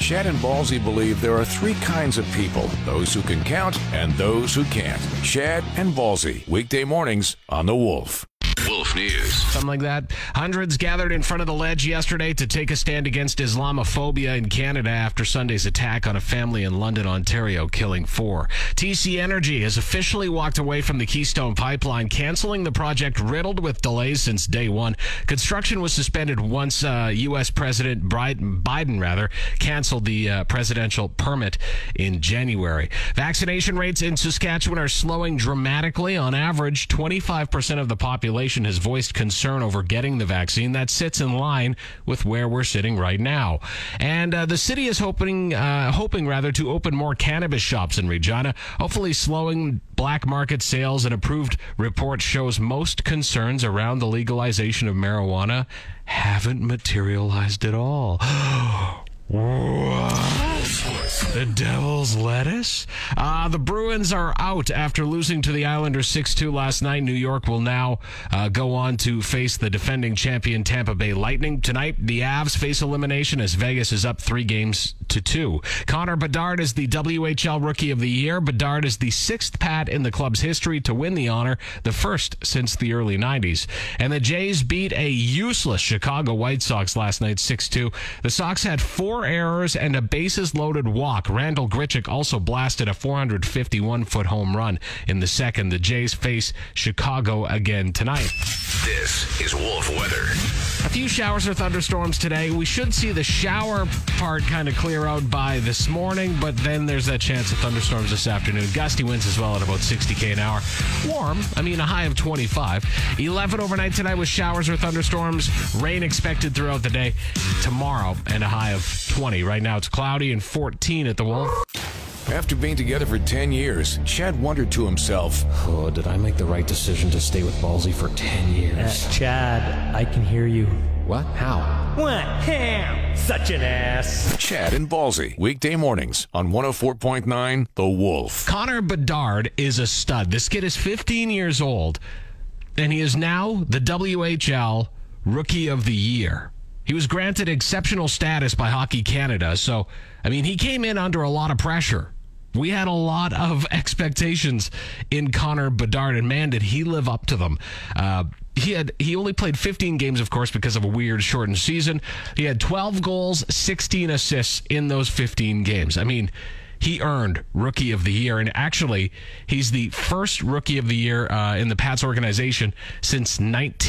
Chad and Ballsy believe there are three kinds of people: those who can count and those who can't. Chad and Ballsy, weekday mornings on The Wolf. Wolf News. Something like that. Hundreds gathered in front of the Ledge yesterday to take a stand against Islamophobia in Canada after Sunday's attack on a family in London, Ontario, killing 4. TC Energy has officially walked away from the Keystone Pipeline, canceling the project riddled with delays since day one. Construction was suspended once U.S. President Biden canceled the presidential permit in January. Vaccination rates in Saskatchewan are slowing dramatically. On average, 25% of the population has voiced concern over getting the vaccine. That sits in line with where we're sitting right now. And the city is hoping to open more cannabis shops in Regina, hopefully slowing black market sales. An approved report shows most concerns around the legalization of marijuana haven't materialized at all. What? The Devil's Lettuce? The Bruins are out after losing to the Islanders 6-2 last night. New York will now go on to face the defending champion Tampa Bay Lightning. Tonight, the Avs face elimination as Vegas is up 3-2. Connor Bedard is the WHL Rookie of the Year. Bedard is the 6th Pat in the club's history to win the honor, the first since the early 90s. And the Jays beat a useless Chicago White Sox last night 6-2. The Sox had 4 errors and a bases-loaded walk. Randall Grichuk also blasted a 451-foot home run in the second. The Jays face Chicago again tonight. This is Wolf Weather. A few showers or thunderstorms today. We should see the shower part kind of clear out by this morning, but then there's that chance of thunderstorms this afternoon. Gusty winds as well at about 60 an hour. Warm, a high of 25. 11 overnight tonight with showers or thunderstorms. Rain expected throughout the day tomorrow and a high of 20. Right now it's cloudy and 14 at the Wolf. After being together for 10 years, Chad wondered to himself, oh, did I make the right decision to stay with Ballsy for 10 years? Chad, I can hear you. What? How? What? Ham! Such an ass! Chad and Ballsy, weekday mornings on 104.9 The Wolf. Connor Bedard is a stud. This kid is 15 years old, and he is now the WHL Rookie of the Year. He was granted exceptional status by Hockey Canada, so, he came in under a lot of pressure. We had a lot of expectations in Connor Bedard, and man, did he live up to them. He only played 15 games, of course, because of a weird shortened season. He had 12 goals, 16 assists in those 15 games. He earned Rookie of the Year, and actually, he's the first Rookie of the Year in the Pats organization since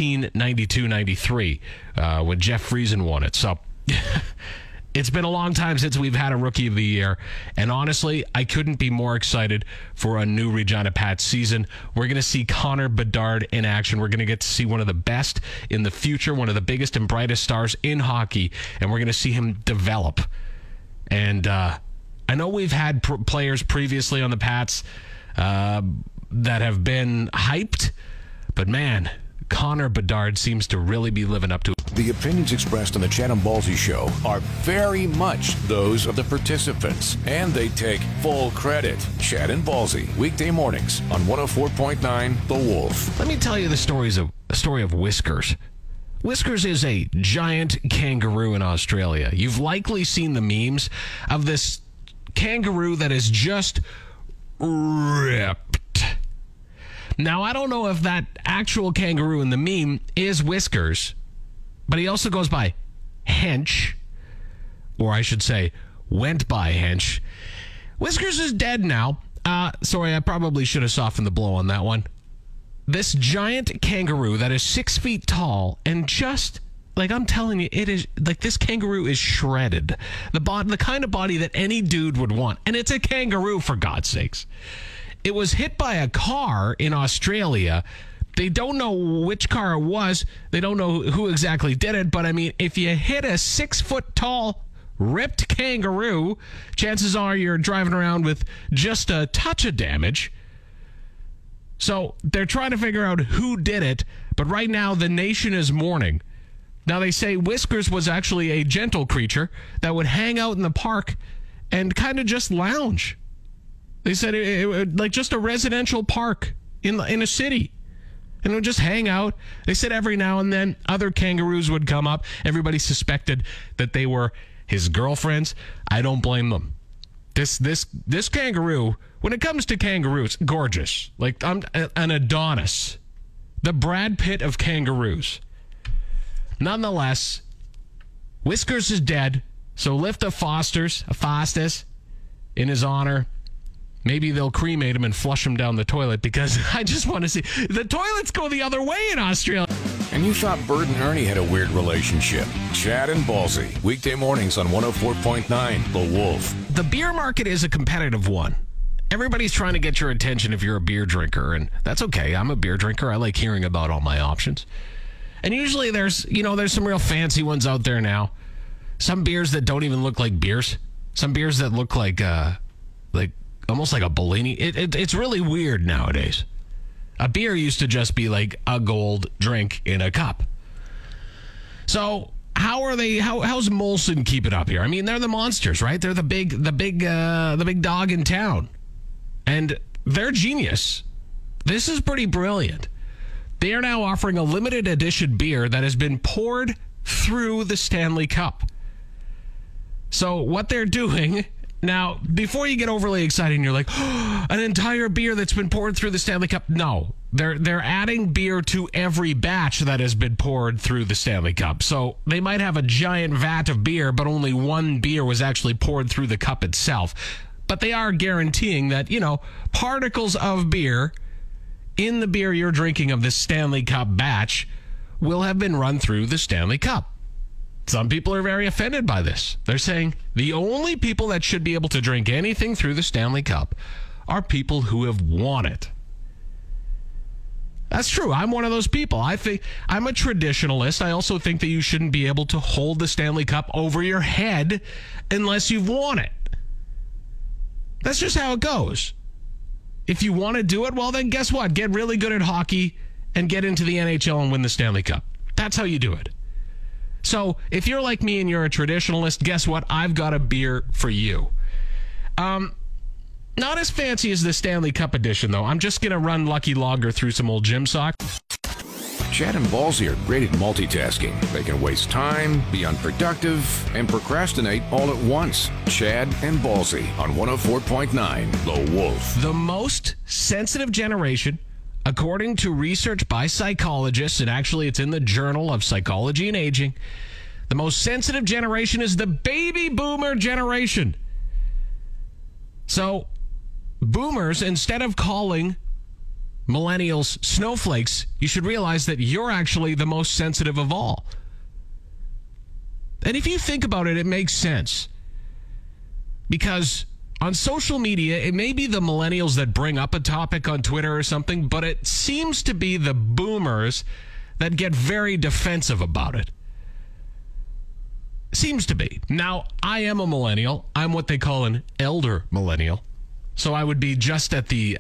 1992-93, when Jeff Friesen won it. So it's been a long time since we've had a Rookie of the Year, and honestly, I couldn't be more excited for a new Regina Pats season. We're going to see Connor Bedard in action. We're going to get to see one of the best in the future, one of the biggest and brightest stars in hockey, and we're going to see him develop. And I know we've had players previously on the Pats that have been hyped, but man, Connor Bedard seems to really be living up to it. The opinions expressed on the Chad and Ballsy Show are very much those of the participants, and they take full credit. Chad and Ballsy, weekday mornings on 104.9 The Wolf. Let me tell you the story of Whiskers. Whiskers is a giant kangaroo in Australia. You've likely seen the memes of this kangaroo that is just ripped. Now, I don't know if that actual kangaroo in the meme is Whiskers, but he also goes by Hench, or I should say, went by Hench. Whiskers is dead now. Sorry, I probably should have softened the blow on that one. This giant kangaroo that is 6 feet tall and just... I'm telling you, it is this kangaroo is shredded. The kind of body that any dude would want. And it's a kangaroo, for God's sakes. It was hit by a car in Australia. They don't know which car it was. They don't know who exactly did it. But, if you hit a 6 foot tall, ripped kangaroo, chances are you're driving around with just a touch of damage. So they're trying to figure out who did it. But right now, the nation is mourning. Now, they say Whiskers was actually a gentle creature that would hang out in the park and kind of just lounge. They said it like just a residential park in a city. And it would just hang out. They said every now and then other kangaroos would come up. Everybody suspected that they were his girlfriends, I don't blame them. This kangaroo, when it comes to kangaroos, gorgeous. Like, I'm an Adonis. The Brad Pitt of kangaroos. Nonetheless, Whiskers is dead, so lift a Foster's in his honor. Maybe they'll cremate him and flush him down the toilet, because I just want to see. The toilets go the other way in Australia. And you thought Bert and Ernie had a weird relationship. Chad and Ballsy, weekday mornings on 104.9 The Wolf. The beer market is a competitive one. Everybody's trying to get your attention if you're a beer drinker, and that's okay. I'm a beer drinker. I like hearing about all my options. And usually there's some real fancy ones out there now. Some beers that don't even look like beers. Some beers that look like almost like a Bellini. It's really weird nowadays. A beer used to just be like a gold drink in a cup. So how's Molson keep it up here? I mean, they're the monsters, right? They're the big dog in town. And they're genius. This is pretty brilliant. They are now offering a limited edition beer that has been poured through the Stanley Cup. So what they're doing now, before you get overly excited and you're like, oh, an entire beer that's been poured through the Stanley Cup. No, they're adding beer to every batch that has been poured through the Stanley Cup. So they might have a giant vat of beer, but only one beer was actually poured through the cup itself. But they are guaranteeing that, particles of beer in the beer you're drinking of this Stanley Cup batch will have been run through the Stanley Cup. Some people are very offended by this. They're saying the only people that should be able to drink anything through the Stanley Cup are people who have won it. That's true. I'm one of those people. I think I'm a traditionalist. I also think that you shouldn't be able to hold the Stanley Cup over your head unless you've won it. That's just how it goes. If you want to do it, well, then guess what? Get really good at hockey and get into the NHL and win the Stanley Cup. That's how you do it. So if you're like me and you're a traditionalist, guess what? I've got a beer for you. Not as fancy as the Stanley Cup edition, though. I'm just going to run Lucky Lager through some old gym socks. Chad and Ballsy are great at multitasking. They can waste time, be unproductive, and procrastinate all at once. Chad and Ballsy on 104.9 The Wolf. The most sensitive generation, according to research by psychologists, and actually it's in the Journal of Psychology and Aging, the most sensitive generation is the baby boomer generation. So, boomers, instead of calling millennials snowflakes, you should realize that you're actually the most sensitive of all. And if you think about it, it makes sense. Because on social media, it may be the millennials that bring up a topic on Twitter or something, but it seems to be the boomers that get very defensive about it. Seems to be. Now, I am a millennial. I'm what they call an elder millennial. So I would be just at the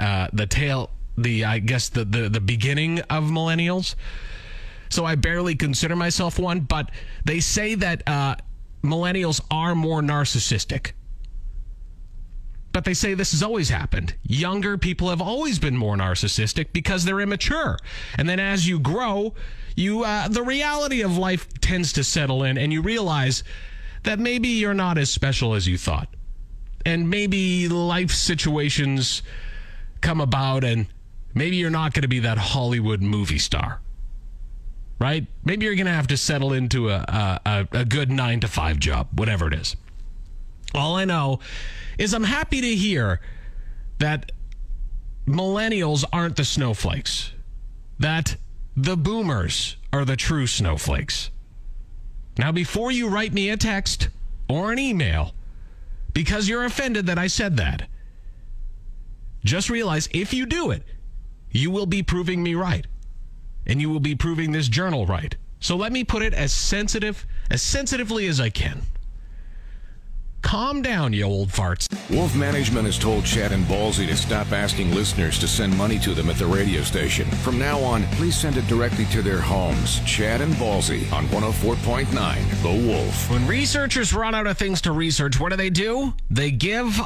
beginning of millennials. So I barely consider myself one, but they say that millennials are more narcissistic. But they say this has always happened. Younger people have always been more narcissistic because they're immature. And then as you grow, the reality of life tends to settle in, and you realize that maybe you're not as special as you thought. And maybe life situations come about, and maybe you're not going to be that Hollywood movie star. Right? Maybe you're going to have to settle into a good 9-to-5 job, whatever it is. All I know is I'm happy to hear that millennials aren't the snowflakes, that the boomers are the true snowflakes. Now, before you write me a text or an email because you're offended that I said that, just realize if you do it, you will be proving me right, and you will be proving this journal right. So let me put it as sensitively as I can. Calm down, you old farts. Wolf Management has told Chad and Ballsy to stop asking listeners to send money to them at the radio station. From now on, please send it directly to their homes. Chad and Ballsy on 104.9 The Wolf. When researchers run out of things to research, what do? They give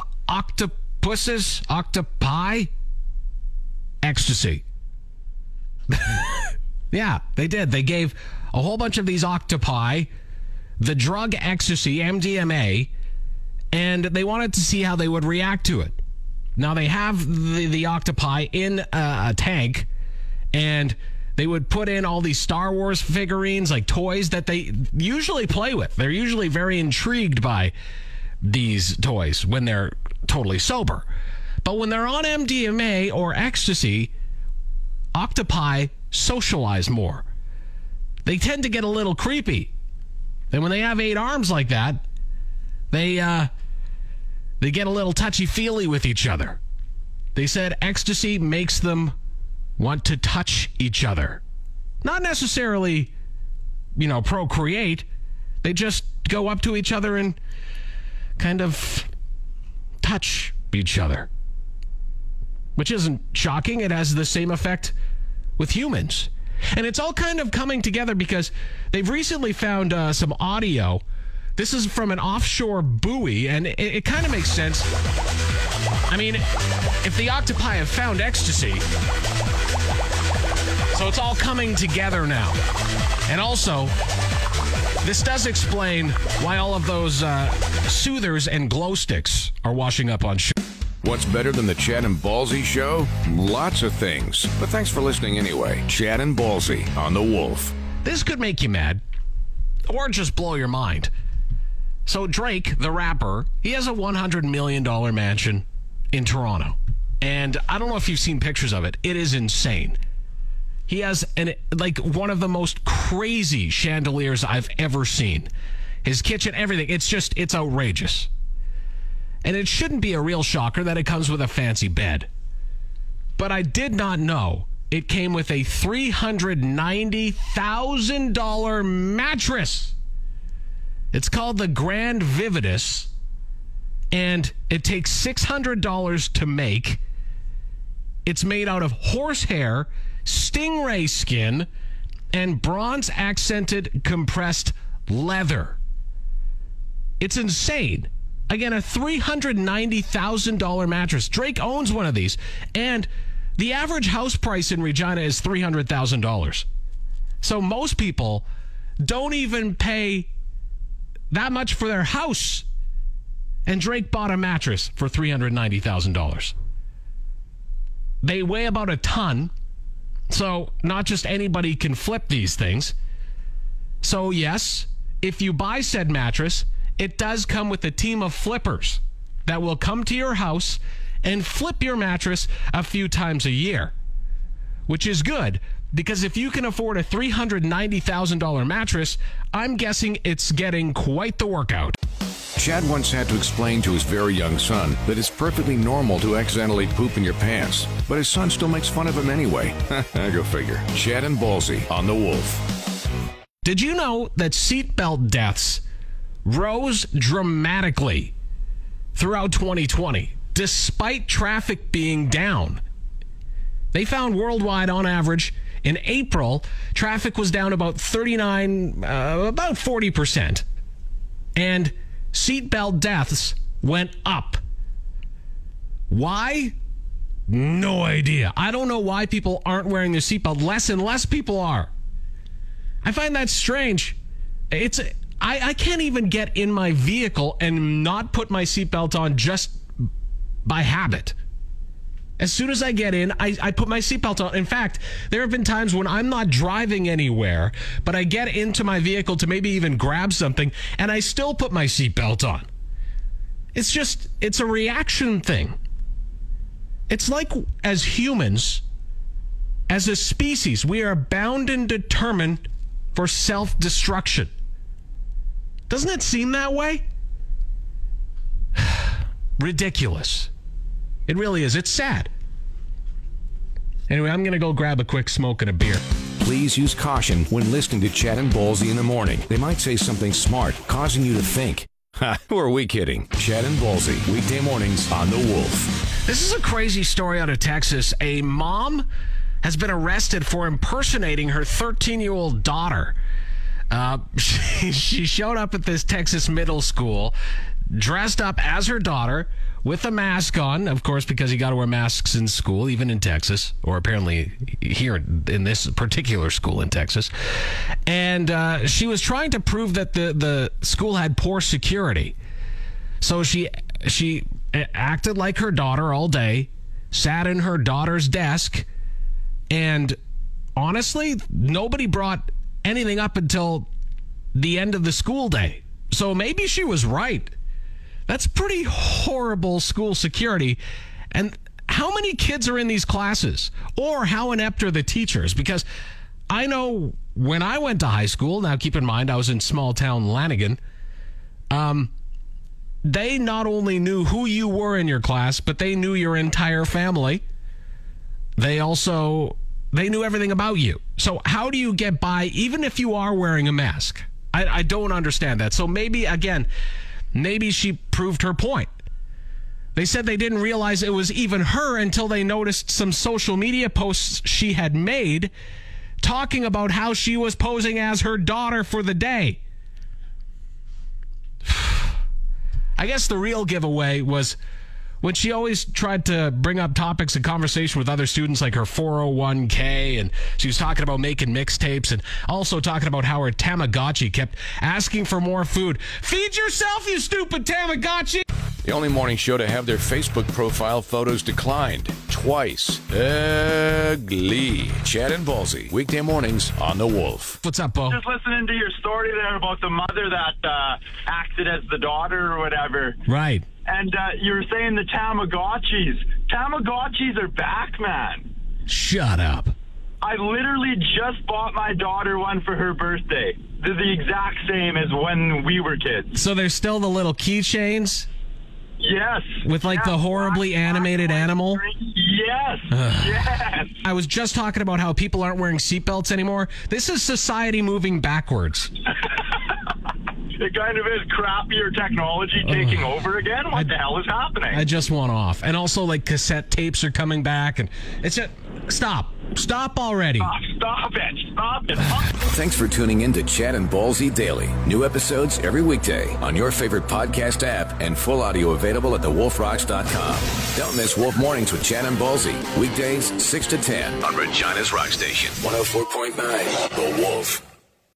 octopi, ecstasy. Yeah, they did. They gave a whole bunch of these octopi the drug ecstasy, MDMA, and they wanted to see how they would react to it. Now, they have the octopi in a tank, and they would put in all these Star Wars figurines, like toys that they usually play with. They're usually very intrigued by these toys when they're totally sober. But when they're on MDMA or ecstasy, octopi socialize more. They tend to get a little creepy. And when they have 8 arms like that, they get a little touchy-feely with each other. They said ecstasy makes them want to touch each other. Not necessarily, procreate. They just go up to each other and kind of touch each other. Which isn't shocking. It has the same effect with humans. And it's all kind of coming together because they've recently found some audio. This is from an offshore buoy, and it kind of makes sense. I mean, if the octopi have found ecstasy, so it's all coming together now. And also, this does explain why all of those soothers and glow sticks are washing up on shore. What's better than the Chad and Ballsy show? Lots of things. But thanks for listening anyway. Chad and Ballsy on The Wolf. This could make you mad or just blow your mind. So Drake, the rapper, he has a $100 million mansion in Toronto. And I don't know if you've seen pictures of it. It is insane. He has one of the most crazy chandeliers I've ever seen. His kitchen, everything. It's outrageous. And it shouldn't be a real shocker that it comes with a fancy bed. But I did not know it came with a $390,000 mattress. It's called the Grand Vividus, and it takes $600 to make. It's made out of horsehair, stingray skin, and bronze-accented compressed leather. It's insane. Again, a $390,000 mattress. Drake owns one of these. And the average house price in Regina is $300,000. So most people don't even pay that much for their house. And Drake bought a mattress for $390,000. They weigh about a ton. So not just anybody can flip these things. So yes, if you buy said mattress, it does come with a team of flippers that will come to your house and flip your mattress a few times a year, which is good because if you can afford a $390,000 mattress, I'm guessing it's getting quite the workout. Chad once had to explain to his very young son that it's perfectly normal to accidentally poop in your pants, but his son still makes fun of him anyway. Go figure. Chad and Ballsy on The Wolf. Did you know that seatbelt deaths rose dramatically throughout 2020, despite traffic being down? They found worldwide, on average, in April, traffic was down about 40%. And seatbelt deaths went up. Why? No idea. I don't know why people aren't wearing their seatbelt. Less and less people are. I find that strange. I can't even get in my vehicle and not put my seatbelt on just by habit. As soon as I get in, I put my seatbelt on. In fact, there have been times when I'm not driving anywhere, but I get into my vehicle to maybe even grab something, and I still put my seatbelt on. It's a reaction thing. It's like as humans, as a species, we are bound and determined for self-destruction. Doesn't it seem that way? Ridiculous. It really is. It's sad. Anyway, I'm going to go grab a quick smoke and a beer. Please use caution when listening to Chad and Ballsy in the morning. They might say something smart, causing you to think. Ha, who are we kidding? Chad and Ballsy, weekday mornings on The Wolf. This is a crazy story out of Texas. A mom has been arrested for impersonating her 13-year-old daughter. She showed up at this Texas middle school dressed up as her daughter with a mask on, of course, because you got to wear masks in school, even in Texas, or apparently here in this particular school in Texas. And she was trying to prove that the school had poor security. So she acted like her daughter all day, sat in her daughter's desk, and honestly, nobody brought anything up until the end of the school day. So maybe she was right. That's pretty horrible school security. And how many kids are in these classes? Or how inept are the teachers? Because I know when I went to high school, now keep in mind I was in small town Lanigan, they not only knew who you were in your class, but they knew your entire family. They knew everything about you. So how do you get by even if you are wearing a mask? I don't understand that. So maybe she proved her point. They said they didn't realize it was even her until they noticed some social media posts she had made talking about how she was posing as her daughter for the day. I guess the real giveaway was when she always tried to bring up topics of conversation with other students, like her 401k, and she was talking about making mixtapes and also talking about how her Tamagotchi kept asking for more food. Feed yourself, you stupid Tamagotchi! The only morning show to have their Facebook profile photos declined twice. Ugly. Chad and Ballsy, weekday mornings on The Wolf. What's up, Bo? Just listening to your story there about the mother that acted as the daughter or whatever. Right. And you were saying the Tamagotchis. Tamagotchis are back, man. Shut up. I literally just bought my daughter one for her birthday. They're the exact same as when we were kids. So there's still the little keychains? Yes. With like the horribly animated animal? Yes. Yes. I was just talking about how people aren't wearing seatbelts anymore. This is society moving backwards. It kind of is crappier technology taking over again. What the hell is happening? I just want off. And also, like, cassette tapes are coming back. And it's just, stop already. Stop it. Thanks for tuning in to Chad and Ballsy Daily. New episodes every weekday on your favorite podcast app and full audio available at thewolfrocks.com. Don't miss Wolf Mornings with Chad and Ballsy. Weekdays 6 to 10 On Regina's Rock Station. 104.9 The Wolf.